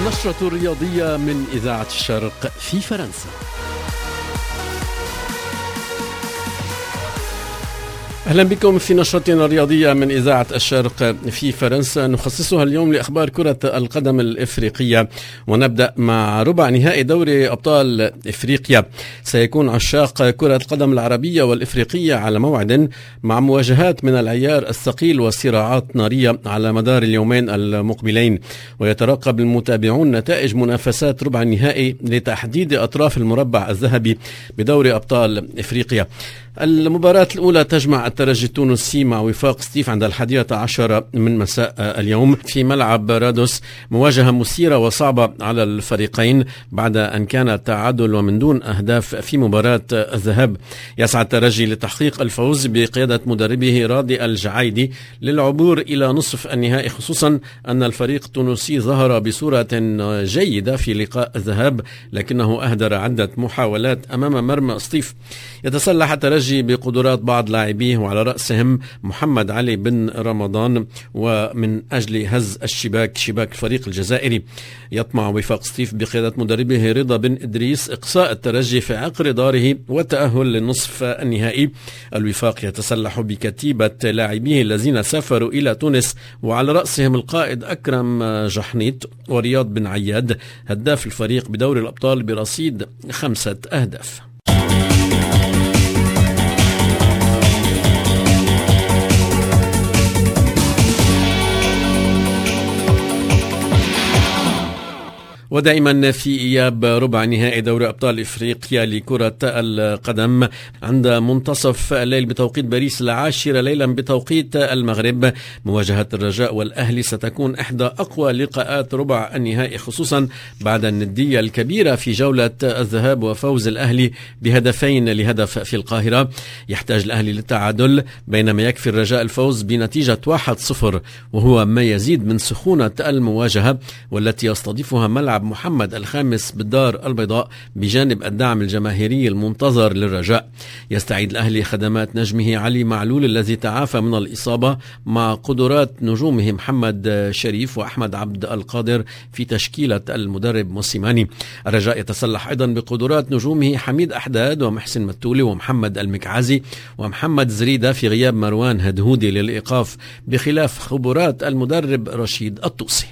النشرة الرياضية من إذاعة الشرق في فرنسا. أهلا بكم في نشرتنا الرياضية من إذاعة الشرق في فرنسا، نخصصها اليوم لأخبار كرة القدم الإفريقية، ونبدأ مع ربع نهائي دوري أبطال إفريقيا. سيكون عشاق كرة القدم العربية والإفريقية على موعد مع مواجهات من العيار الثقيل وصراعات نارية على مدار اليومين المقبلين، ويترقب المتابعون نتائج منافسات ربع النهائي لتحديد أطراف المربع الذهبي بدوري أبطال إفريقيا. المباراة الأولى تجمع الترجي التونسي مع وفاق سطيف عند 11 من مساء اليوم في ملعب رادوس، مواجهة مثيرة وصعبة على الفريقين بعد أن كان التعادل ومن دون أهداف في مباراة الذهاب. يسعى الترجي لتحقيق الفوز بقيادة مدربه راضي الجعايدي للعبور إلى نصف النهائي، خصوصا أن الفريق التونسي ظهر بصورة جيدة في لقاء الذهاب، لكنه أهدر عدة محاولات أمام مرمى سطيف. يتسلح الترجي بقدرات بعض لاعبيه وعلى رأسهم محمد علي بن رمضان، ومن أجل هز شباك الفريق الجزائري. يطمع وفاق سطيف بقيادة مدربه رضا بن إدريس إقصاء الترجي في عقر داره والتأهل للنصف النهائي. الوفاق يتسلح بكتيبة لاعبيه الذين سافروا إلى تونس، وعلى رأسهم القائد أكرم جحنيط ورياض بن عياد هداف الفريق بدوري الأبطال برصيد 5 أهداف. ودائما في إياب ربع نهائي دوري أبطال إفريقيا لكرة القدم عند منتصف الليل بتوقيت باريس 10 ليلا بتوقيت المغرب، مواجهة الرجاء والأهلي ستكون إحدى أقوى لقاءات ربع النهائي، خصوصا بعد الندية الكبيرة في جولة الذهاب وفوز الأهلي ب2-0 في القاهرة. يحتاج الأهلي للتعادل، بينما يكفي الرجاء الفوز بنتيجة 1-0، وهو ما يزيد من سخونة المواجهة، والتي يستضيفها ملعب محمد الخامس بالدار البيضاء بجانب الدعم الجماهيري المنتظر للرجاء. يستعيد الأهلي خدمات نجمه علي معلول الذي تعافى من الإصابة مع قدرات نجومه محمد شريف وأحمد عبد القادر في تشكيلة المدرب موسيماني. الرجاء يتسلح أيضا بقدرات نجومه حميد أحداد ومحسن متولي ومحمد المكعازي ومحمد زريدة في غياب مروان هدهودي للإيقاف، بخلاف خبرات المدرب رشيد الطوسي.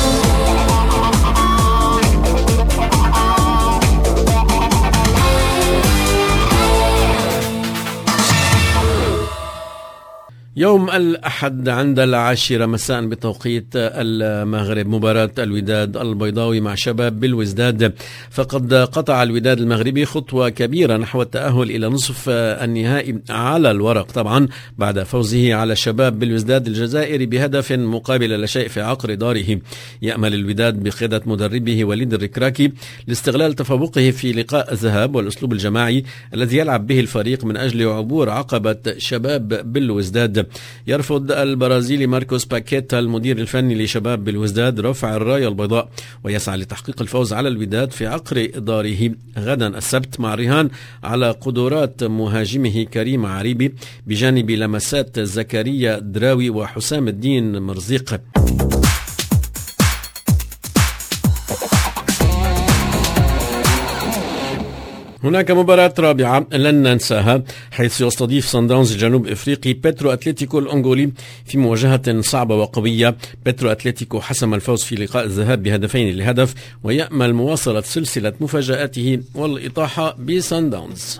يوم الأحد عند 10 مساء بتوقيت المغرب مباراة الوداد البيضاوي مع شباب بالوزداد، فقد قطع الوداد المغربي خطوة كبيرة نحو التأهل إلى نصف النهائي على الورق طبعا، بعد فوزه على شباب بالوزداد الجزائري بهدف مقابل لا شيء في عقر داره. يأمل الوداد بقيادة مدربه وليد الركراكي لاستغلال تفوقه في لقاء الذهاب والأسلوب الجماعي الذي يلعب به الفريق من أجل عبور عقبة شباب بالوزداد. يرفض البرازيلي ماركوس باكيتا المدير الفني لشباب بالوزداد رفع الراية البيضاء، ويسعى لتحقيق الفوز على الوداد في عقر داره غدا السبت، مع رهان على قدرات مهاجمه كريم عريبي بجانب لمسات زكريا دراوي وحسام الدين مرزيق. هناك مباراة رابعة لن ننساها، حيث يستضيف صن داونز الجنوب افريقي بيترو اتلتيكو الانغولي في مواجهة صعبة وقوية. بيترو اتلتيكو حسم الفوز في لقاء الذهاب ب2-0، ويأمل مواصلة سلسلة مفاجآته والإطاحة بصن داونز.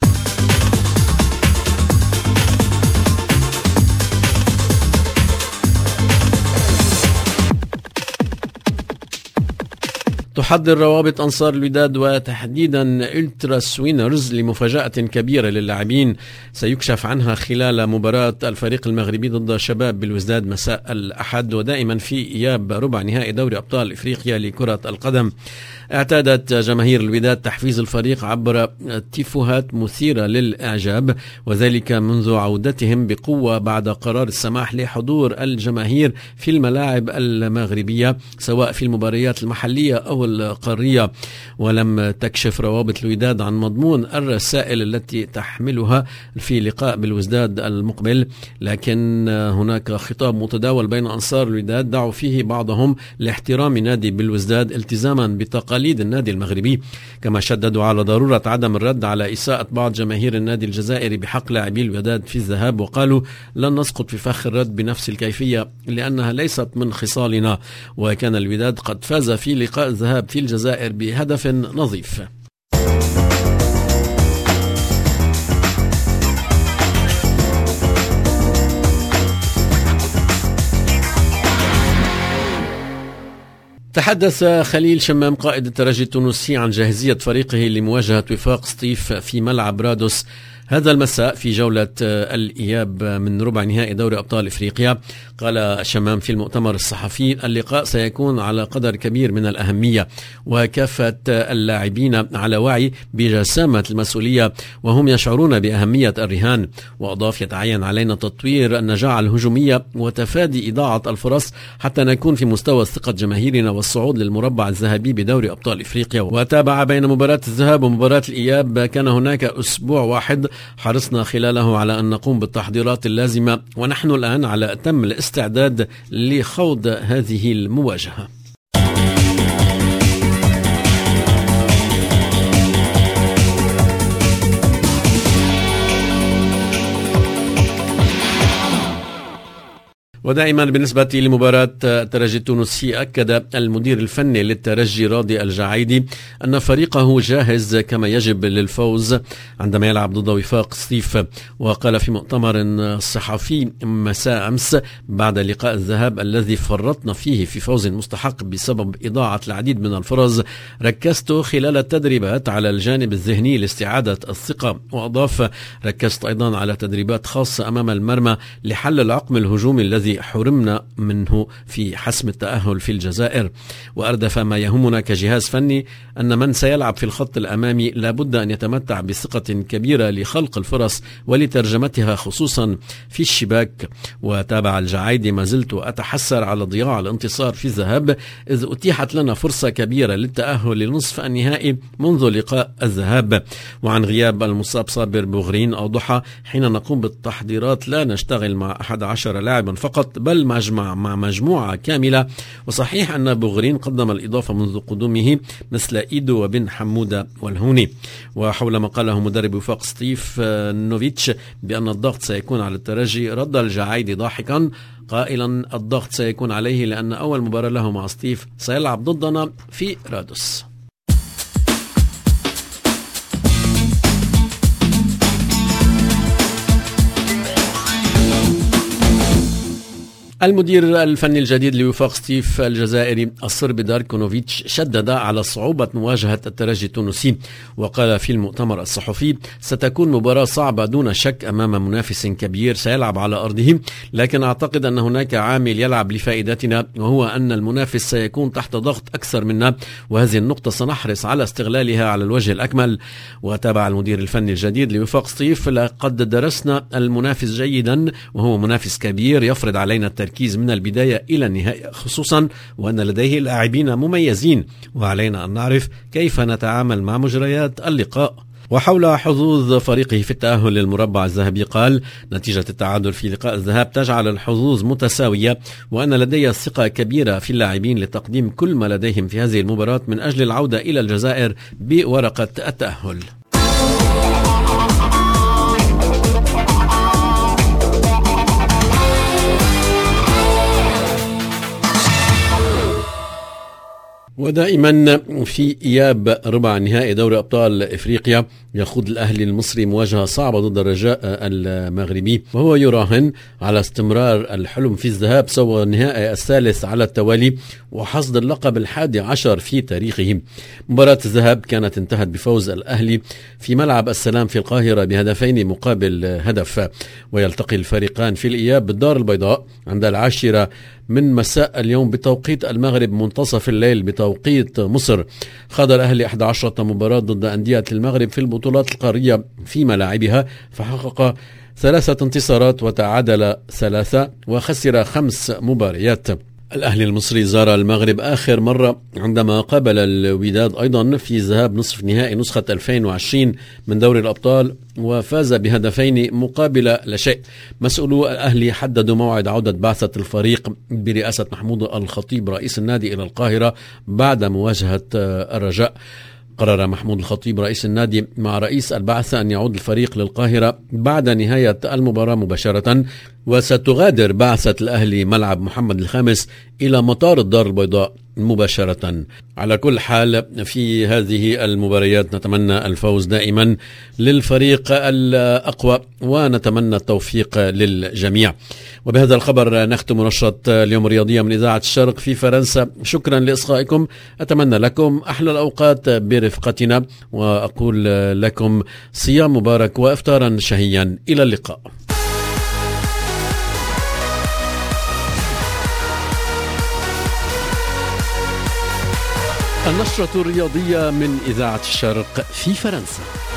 تحضر روابط أنصار الوداد وتحديدا الترا سوينرز لمفاجأة كبيرة للاعبين سيكشف عنها خلال مباراة الفريق المغربي ضد شباب بالوزداد مساء الأحد، ودائما في إياب ربع نهائي دوري أبطال إفريقيا لكرة القدم. اعتادت جماهير الوداد تحفيز الفريق عبر تيفوهات مثيرة للإعجاب، وذلك منذ عودتهم بقوة بعد قرار السماح لحضور الجماهير في الملاعب المغربية سواء في المباريات المحلية أو القارية. ولم تكشف روابط الوداد عن مضمون الرسائل التي تحملها في لقاء بالوزداد المقبل، لكن هناك خطاب متداول بين أنصار الوداد دعوا فيه بعضهم لاحترام نادي بالوزداد التزاما بتقاليد النادي المغربي، كما شددوا على ضرورة عدم الرد على إساءة بعض جماهير النادي الجزائري بحق لاعبي الوداد في الذهاب، وقالوا لن نسقط في فخ الرد بنفس الكيفية لأنها ليست من خصالنا. وكان الوداد قد فاز في لقاء الذهاب في الجزائر بهدف نظيف. تحدث خليل شمام قائد الترجي التونسي عن جاهزية فريقه لمواجهة وفاق سطيف في ملعب رادوس هذا المساء في جولة الإياب من ربع نهائي دوري أبطال إفريقيا. قال شمام في المؤتمر الصحفي: اللقاء سيكون على قدر كبير من الأهمية، وكافة اللاعبين على وعي بجسامة المسؤولية وهم يشعرون بأهمية الرهان. وأضاف: يتعين علينا تطوير النجاعة الهجومية وتفادي إضاعة الفرص حتى نكون في مستوى ثقة جماهيرنا والصعود للمربع الذهبي بدوري أبطال إفريقيا. وتابع: بين مباراة الذهاب ومباراة الإياب كان هناك أسبوع واحد حرصنا خلاله على أن نقوم بالتحضيرات اللازمة، ونحن الآن على أتم الاستعداد لخوض هذه المواجهة. ودائما بالنسبة لمباراة الترجي التونسي، أكد المدير الفني للترجي راضي الجعيدي أن فريقه جاهز كما يجب للفوز عندما يلعب ضد وفاق سطيف. وقال في مؤتمر صحفي مساء أمس بعد لقاء الذهاب الذي فرطنا فيه في فوز مستحق بسبب إضاعة العديد من الفرص: ركزت خلال التدريبات على الجانب الذهني لاستعادة الثقة. وأضاف: ركزت أيضا على تدريبات خاصة أمام المرمى لحل العقم الهجومي الذي حرمنا منه في حسم التأهل في الجزائر. وأردف: ما يهمنا كجهاز فني أن من سيلعب في الخط الأمامي لابد أن يتمتع بثقة كبيرة لخلق الفرص ولترجمتها خصوصا في الشباك. وتابع الجعيدي: ما زلت أتحسر على ضياع الانتصار في الذهاب، إذ أتيحت لنا فرصة كبيرة للتأهل لنصف النهائي منذ لقاء الذهاب. وعن غياب المصاب صابر بوغرين أوضح: حين نقوم بالتحضيرات لا نشتغل مع 11 لاعبا فقط بل مع مجموعة كاملة. وصحيح أن بوغرين قدم الإضافة منذ قدومه مثل إيدو وبن حمودة والهوني. وحول ما قاله مدرب وفاق سطيف نوفيتش بأن الضغط سيكون على الترجي، رد الجعيدي ضاحكا قائلا: الضغط سيكون عليه لأن أول مباراة له مع سطيف سيلعب ضدنا في رادوس. المدير الفني الجديد لوفاق سطيف الجزائري الصربي داركونوفيتش شدد على صعوبة مواجهة الترجي التونسي، وقال في المؤتمر الصحفي: ستكون مباراة صعبة دون شك أمام منافس كبير سيلعب على أرضه، لكن أعتقد أن هناك عامل يلعب لفائدتنا وهو أن المنافس سيكون تحت ضغط أكثر منا، وهذه النقطة سنحرص على استغلالها على الوجه الأكمل. وتابع المدير الفني الجديد لوفاق سطيف: لقد درسنا المنافس جيدا وهو منافس كبير يفرض علينا التركيز من البداية إلى النهاية، خصوصا وأن لديه لاعبين مميزين وعلينا أن نعرف كيف نتعامل مع مجريات اللقاء. وحول حظوظ فريقه في التأهل للمربع الذهبي قال: نتيجة التعادل في لقاء الذهاب تجعل الحظوظ متساوية، وأن لدي ثقة كبيرة في اللاعبين لتقديم كل ما لديهم في هذه المباراة من أجل العودة إلى الجزائر بورقة التأهل. ودائما في إياب ربع نهائي دوري أبطال إفريقيا يخوض الأهلي المصري مواجهة صعبة ضد الرجاء المغربي، وهو يراهن على استمرار الحلم في الذهاب سوى النهائي الثالث على التوالي وحصد اللقب 11 في تاريخه. مباراة الذهاب كانت انتهت بفوز الأهلي في ملعب السلام في القاهرة بهدفين مقابل هدف، ويلتقي الفريقان في الإياب بالدار البيضاء عند 10 من مساء اليوم بتوقيت المغرب، منتصف الليل بتوقيت مصر. خاض الأهلي 11 مباراة ضد أندية المغرب في البطولات القارية في ملاعبها، فحقق 3 انتصارات وتعادل 3 وخسر 5 مباريات. الأهلي المصري زار المغرب آخر مرة عندما قابل الوداد أيضا في ذهاب نصف نهائي نسخة 2020 من دوري الأبطال، وفاز بهدفين مقابل لا شيء. مسؤولو الأهلي حددوا موعد عودة بعثة الفريق برئاسة محمود الخطيب رئيس النادي إلى القاهرة بعد مواجهة الرجاء. قرر محمود الخطيب رئيس النادي مع رئيس البعثة أن يعود الفريق للقاهرة بعد نهاية المباراة مباشرة، وستغادر بعثة الأهلي ملعب محمد الخامس إلى مطار الدار البيضاء مباشرة. على كل حال في هذه المباريات نتمنى الفوز دائما للفريق الأقوى ونتمنى التوفيق للجميع. وبهذا الخبر نختم نشرة اليوم الرياضية من إذاعة الشرق في فرنسا. شكرا لإصغائكم، أتمنى لكم أحلى الأوقات برفقتنا، وأقول لكم صيام مبارك وإفطارا شهيا. إلى اللقاء. النشرة الرياضية من إذاعة الشرق في فرنسا.